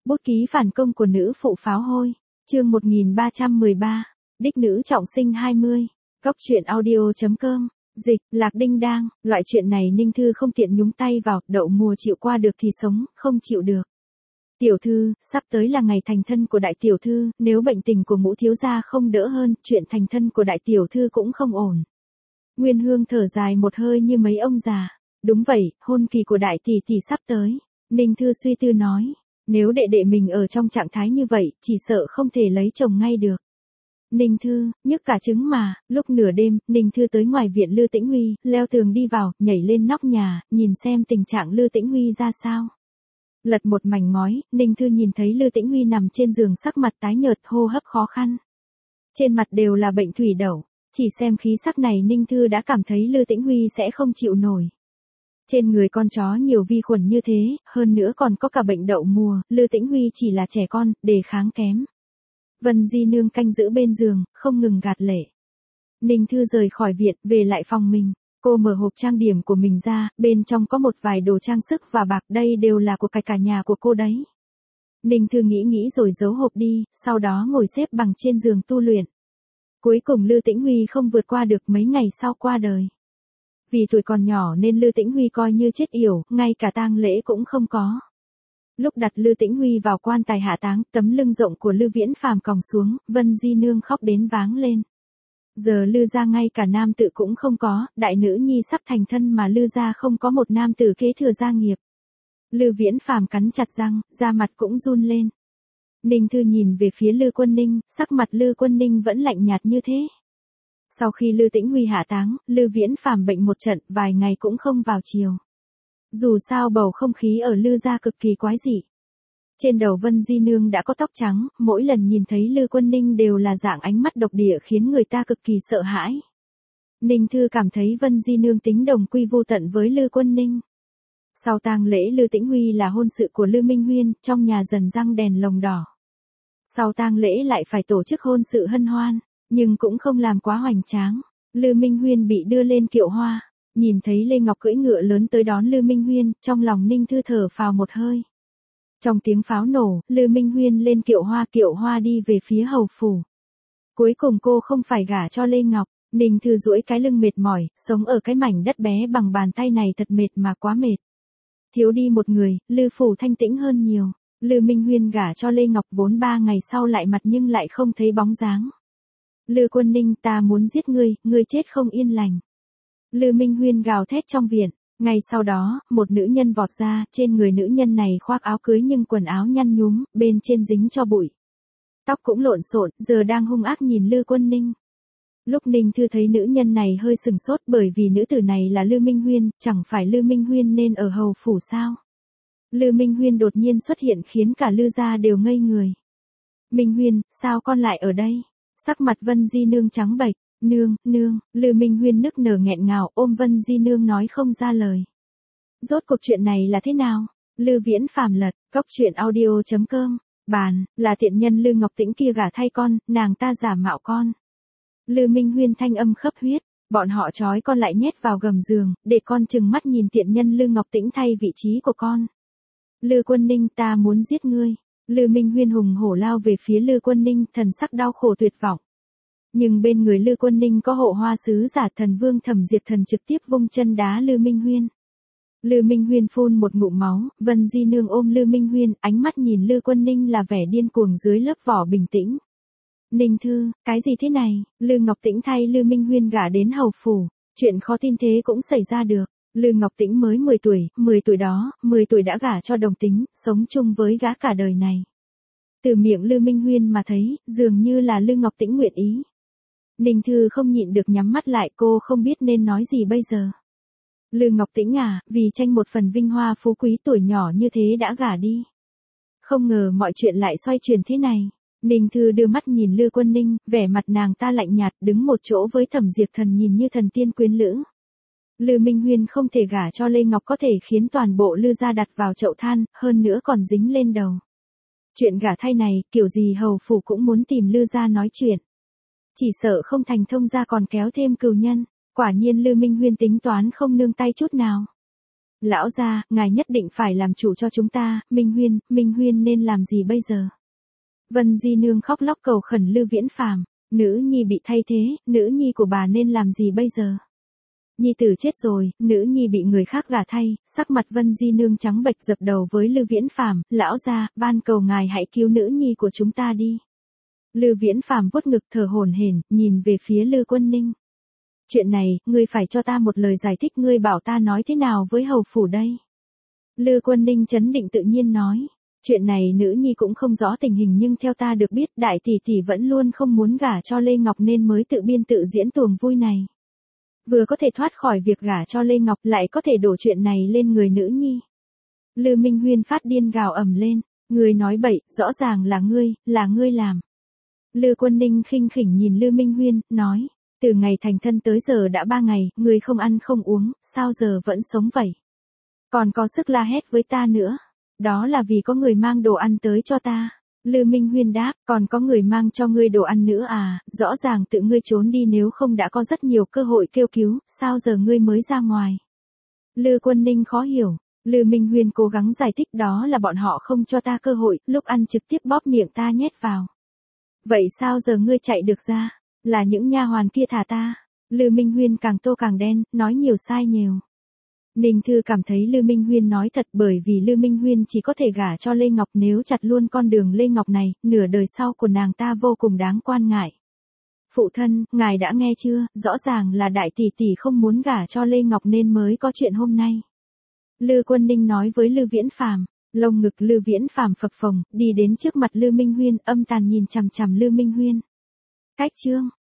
Bút ký phản công của nữ phụ pháo hôi. Chương 1313. Đích nữ trọng sinh 20. Cóc truyện audio.com. Dịch, Lạc Đinh Đang, loại chuyện này Ninh Thư không tiện nhúng tay vào, đậu mùa chịu qua được thì sống, không chịu được. Tiểu thư, sắp tới là ngày thành thân của đại tiểu thư, nếu bệnh tình của Ngũ thiếu gia không đỡ hơn, chuyện thành thân của đại tiểu thư cũng không ổn. Nguyên Hương thở dài một hơi như mấy ông già. Đúng vậy, hôn kỳ của đại tỷ tỷ sắp tới. Ninh Thư suy tư nói, nếu đệ đệ mình ở trong trạng thái như vậy, chỉ sợ không thể lấy chồng ngay được. Ninh Thư, nhức cả trứng mà. Lúc nửa đêm, Ninh Thư tới ngoài viện Lư Tĩnh Huy, leo tường đi vào, nhảy lên nóc nhà, nhìn xem tình trạng Lư Tĩnh Huy ra sao. Lật một mảnh ngói, Ninh Thư nhìn thấy Lư Tĩnh Huy nằm trên giường sắc mặt tái nhợt, hô hấp khó khăn. Trên mặt đều là bệnh thủy đậu. Chỉ xem khí sắc này Ninh Thư đã cảm thấy Lư Tĩnh Huy sẽ không chịu nổi. Trên người con chó nhiều vi khuẩn như thế, hơn nữa còn có cả bệnh đậu mùa, Lư Tĩnh Huy chỉ là trẻ con, đề kháng kém. Vân Di Nương canh giữ bên giường, không ngừng gạt lệ. Ninh Thư rời khỏi viện, về lại phòng mình. Cô mở hộp trang điểm của mình ra, bên trong có một vài đồ trang sức và bạc, đây đều là của cả nhà của cô đấy. Ninh Thư nghĩ rồi giấu hộp đi, sau đó ngồi xếp bằng trên giường tu luyện. Cuối cùng Lư Tĩnh Huy không vượt qua được, mấy ngày sau qua đời. Vì tuổi còn nhỏ nên Lư Tĩnh Huy coi như chết yểu, ngay cả tang lễ cũng không có. Lúc đặt Lư Tĩnh Huy vào quan tài hạ táng, tấm lưng rộng của Lư Viễn Phàm còng xuống, Vân Di Nương khóc đến váng lên. Giờ Lư gia ngay cả nam tử cũng không có, đại nữ nhi sắp thành thân mà Lư gia không có một nam tử kế thừa gia nghiệp. Lư Viễn Phàm cắn chặt răng, da mặt cũng run lên. Ninh Thư nhìn về phía Lư Quân Ninh, sắc mặt Lư Quân Ninh vẫn lạnh nhạt như thế. Sau khi Lư Tĩnh Huy hạ táng, Lư Viễn Phàm bệnh một trận, vài ngày cũng không vào chiều. Dù sao bầu không khí ở Lư gia cực kỳ quái dị. Trên đầu Vân Di Nương đã có tóc trắng, mỗi lần nhìn thấy Lư Quân Ninh đều là dạng ánh mắt độc địa khiến người ta cực kỳ sợ hãi. Ninh Thư cảm thấy Vân Di Nương tính đồng quy vu tận với Lư Quân Ninh. Sau tang lễ Lư Tĩnh Huy là hôn sự của Lư Minh Huyên, trong nhà dần răng đèn lồng đỏ. Sau tang lễ lại phải tổ chức hôn sự hân hoan, nhưng cũng không làm quá hoành tráng. Lư Minh Huyên bị đưa lên kiệu hoa, nhìn thấy Lê Ngọc cưỡi ngựa lớn tới đón Lư Minh Huyên, trong lòng Ninh Thư thở phào một hơi. Trong tiếng pháo nổ, Lư Minh Huyên lên kiệu hoa đi về phía hầu phủ. Cuối cùng cô không phải gả cho Lê Ngọc. Ninh Thư duỗi cái lưng mệt mỏi, sống ở cái mảnh đất bé bằng bàn tay này thật mệt mà quá mệt. Thiếu đi một người, Lư phủ thanh tĩnh hơn nhiều. Lư Minh Huyên gả cho Lê Ngọc vốn 3 ngày sau lại mặt nhưng lại không thấy bóng dáng. Lư Quân Ninh, ta muốn giết ngươi chết không yên lành. Lư Minh Huyên gào thét trong viện. Ngay sau đó, một nữ nhân vọt ra, trên người nữ nhân này khoác áo cưới nhưng quần áo nhăn nhúm, bên trên dính cho bụi. Tóc cũng lộn xộn, giờ đang hung ác nhìn Lư Quân Ninh. Lúc Ninh Thư thấy nữ nhân này hơi sừng sốt bởi vì nữ tử này là Lư Minh Huyên, chẳng phải Lư Minh Huyên nên ở hầu phủ sao? Lư Minh Huyên đột nhiên xuất hiện khiến cả Lư gia đều ngây người. Minh Huyên, sao con lại ở đây? Sắc mặt Vân Di Nương trắng bệch. Nương, Lư Minh Huyên nức nở nghẹn ngào ôm Vân Di Nương nói không ra lời. Rốt cuộc chuyện này là thế nào? Lư Viễn Phàm lật, cóc truyện audio.com. Bàn, là tiện nhân Lư Ngọc Tĩnh kia gả thay con, nàng ta giả mạo con. Lư Minh Huyên thanh âm khấp huyết, bọn họ trói con lại nhét vào gầm giường, để con chừng mắt nhìn tiện nhân Lư Ngọc Tĩnh thay vị trí của con. Lư Quân Ninh, ta muốn giết ngươi. Lư Minh Huyên hùng hổ lao về phía Lư Quân Ninh, thần sắc đau khổ tuyệt vọng. Nhưng bên người Lư Quân Ninh có hộ hoa sứ giả Thần Vương Thẩm Diệt Thần trực tiếp vung chân đá Lư Minh Huyên. Lư Minh Huyên phun một ngụm máu, Vân Di Nương ôm Lư Minh Huyên, ánh mắt nhìn Lư Quân Ninh là vẻ điên cuồng dưới lớp vỏ bình tĩnh. Ninh Thư, cái gì thế này? Lư Ngọc Tĩnh thay Lư Minh Huyên gả đến hầu phủ, chuyện khó tin thế cũng xảy ra được. Lư Ngọc Tĩnh mới 10 tuổi đã gả cho Đồng Tính, sống chung với gã cả đời này. Từ miệng Lư Minh Huyên mà thấy, dường như là Lư Ngọc Tĩnh nguyện ý. Ninh Thư không nhịn được nhắm mắt lại, cô không biết nên nói gì bây giờ. Lư Ngọc Tĩnh à, vì tranh một phần vinh hoa phú quý tuổi nhỏ như thế đã gả đi. Không ngờ mọi chuyện lại xoay chuyển thế này. Ninh Thư đưa mắt nhìn Lư Quân Ninh, vẻ mặt nàng ta lạnh nhạt đứng một chỗ với Thẩm Diệt Thần nhìn như thần tiên quyến lữ. Lư Minh Huyên không thể gả cho Lê Ngọc có thể khiến toàn bộ Lư gia đặt vào chậu than, hơn nữa còn dính lên đầu. Chuyện gả thay này, kiểu gì hầu phủ cũng muốn tìm Lư gia nói chuyện. Chỉ sợ không thành thông gia còn kéo thêm cừu nhân. Quả nhiên Lư Minh Huyên tính toán không nương tay chút nào. Lão gia, ngài nhất định phải làm chủ cho chúng ta, Minh Huyên nên làm gì bây giờ? Vân Di Nương khóc lóc cầu khẩn Lư Viễn Phàm, nữ nhi bị thay thế, nữ nhi của bà nên làm gì bây giờ? Nhi tử chết rồi, nữ nhi bị người khác gả thay, sắc mặt Vân Di Nương trắng bệch dập đầu với Lư Viễn Phàm, lão gia, van cầu ngài hãy cứu nữ nhi của chúng ta đi. Lư Viễn Phàm vuốt ngực thở hổn hển, nhìn về phía Lư Quân Ninh. Chuyện này, ngươi phải cho ta một lời giải thích, ngươi bảo ta nói thế nào với hầu phủ đây? Lư Quân Ninh trấn định tự nhiên nói. Chuyện này nữ nhi cũng không rõ tình hình nhưng theo ta được biết đại tỷ tỷ vẫn luôn không muốn gả cho Lê Ngọc nên mới tự biên tự diễn tuồng vui này. Vừa có thể thoát khỏi việc gả cho Lê Ngọc lại có thể đổ chuyện này lên người nữ nhi. Lư Minh Huyên phát điên gào ầm lên. Ngươi nói bậy, rõ ràng là ngươi làm. Lư Quân Ninh khinh khỉnh nhìn Lư Minh Huyên, nói. Từ ngày thành thân tới giờ đã 3 ngày, ngươi không ăn không uống, sao giờ vẫn sống vậy? Còn có sức la hét với ta nữa. Đó là vì có người mang đồ ăn tới cho ta. Lư Minh Huyên đáp, còn có người mang cho ngươi đồ ăn nữa à, rõ ràng tự ngươi trốn đi nếu không đã có rất nhiều cơ hội kêu cứu, sao giờ ngươi mới ra ngoài? Lư Quân Ninh khó hiểu, Lư Minh Huyên cố gắng giải thích đó là bọn họ không cho ta cơ hội, lúc ăn trực tiếp bóp miệng ta nhét vào. Vậy sao giờ ngươi chạy được ra? Là những nha hoàn kia thả ta. Lư Minh Huyên càng tô càng đen, nói nhiều sai nhiều. Ninh Thư cảm thấy Lư Minh Huyên nói thật bởi vì Lư Minh Huyên chỉ có thể gả cho Lê Ngọc nếu chặt luôn con đường Lê Ngọc này, nửa đời sau của nàng ta vô cùng đáng quan ngại. Phụ thân, ngài đã nghe chưa, rõ ràng là đại tỷ tỷ không muốn gả cho Lê Ngọc nên mới có chuyện hôm nay. Lư Quân Ninh nói với Lư Viễn Phàm, lông ngực Lư Viễn Phàm phập phồng, đi đến trước mặt Lư Minh Huyên, âm tàn nhìn chằm chằm Lư Minh Huyên. Cách chương